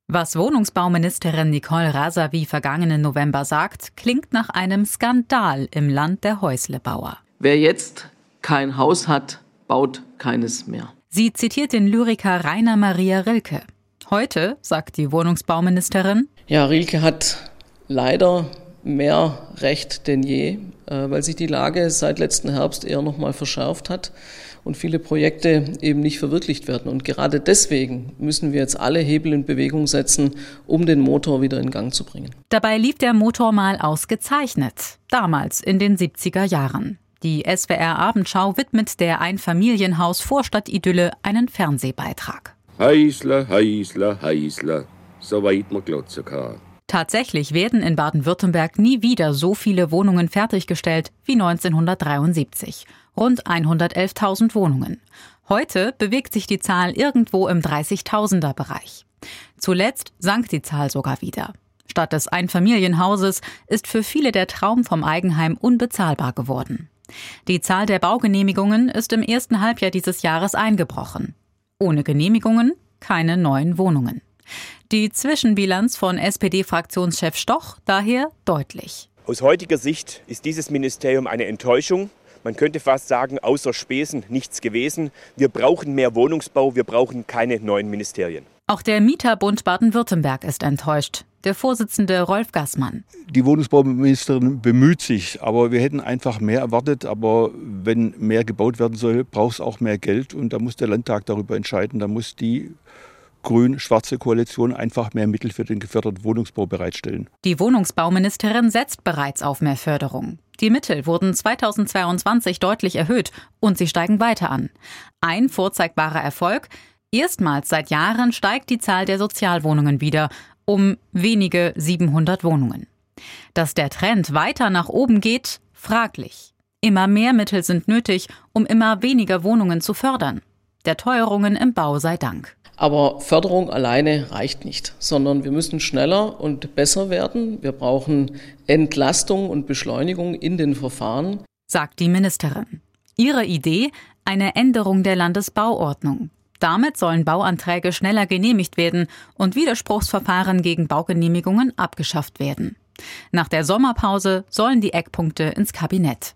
Was Wohnungsbauministerin Nicole Razavi vergangenen November sagt, klingt nach einem Skandal im Land der Häuslebauer. Wer jetzt kein Haus hat, baut keines mehr. Sie zitiert den Lyriker Rainer Maria Rilke. Heute, sagt die Wohnungsbauministerin: Ja, Rilke hat leider mehr Recht denn je, weil sich die Lage seit letzten Herbst eher noch mal verschärft hat und viele Projekte eben nicht verwirklicht werden. Und gerade deswegen müssen wir jetzt alle Hebel in Bewegung setzen, um den Motor wieder in Gang zu bringen. Dabei lief der Motor mal ausgezeichnet, damals in den 70er Jahren. Die SWR-Abendschau widmet der Einfamilienhaus-Vorstadt-Idylle einen Fernsehbeitrag. Heisler, Heisler, Heisler, soweit man glotzen kann. Tatsächlich werden in Baden-Württemberg nie wieder so viele Wohnungen fertiggestellt wie 1973. Rund 111.000 Wohnungen. Heute bewegt sich die Zahl irgendwo im 30.000er-Bereich. Zuletzt sank die Zahl sogar wieder. Statt des Einfamilienhauses ist für viele der Traum vom Eigenheim unbezahlbar geworden. Die Zahl der Baugenehmigungen ist im ersten Halbjahr dieses Jahres eingebrochen. Ohne Genehmigungen keine neuen Wohnungen. Die Zwischenbilanz von SPD-Fraktionschef Stoch daher deutlich. Aus heutiger Sicht ist dieses Ministerium eine Enttäuschung. Man könnte fast sagen, außer Spesen nichts gewesen. Wir brauchen mehr Wohnungsbau, wir brauchen keine neuen Ministerien. Auch der Mieterbund Baden-Württemberg ist enttäuscht. Der Vorsitzende Rolf Gassmann. Die Wohnungsbauministerin bemüht sich, aber wir hätten einfach mehr erwartet. Aber wenn mehr gebaut werden soll, braucht es auch mehr Geld. Und da muss der Landtag darüber entscheiden. Da muss die grün-schwarze Koalition einfach mehr Mittel für den geförderten Wohnungsbau bereitstellen. Die Wohnungsbauministerin setzt bereits auf mehr Förderung. Die Mittel wurden 2022 deutlich erhöht und sie steigen weiter an. Ein vorzeigbarer Erfolg: erstmals seit Jahren steigt die Zahl der Sozialwohnungen wieder um wenige 700 Wohnungen. Dass der Trend weiter nach oben geht, fraglich. Immer mehr Mittel sind nötig, um immer weniger Wohnungen zu fördern. Der Teuerungen im Bau sei Dank. Aber Förderung alleine reicht nicht, sondern wir müssen schneller und besser werden. Wir brauchen Entlastung und Beschleunigung in den Verfahren, sagt die Ministerin. Ihre Idee: eine Änderung der Landesbauordnung. Damit sollen Bauanträge schneller genehmigt werden und Widerspruchsverfahren gegen Baugenehmigungen abgeschafft werden. Nach der Sommerpause sollen die Eckpunkte ins Kabinett.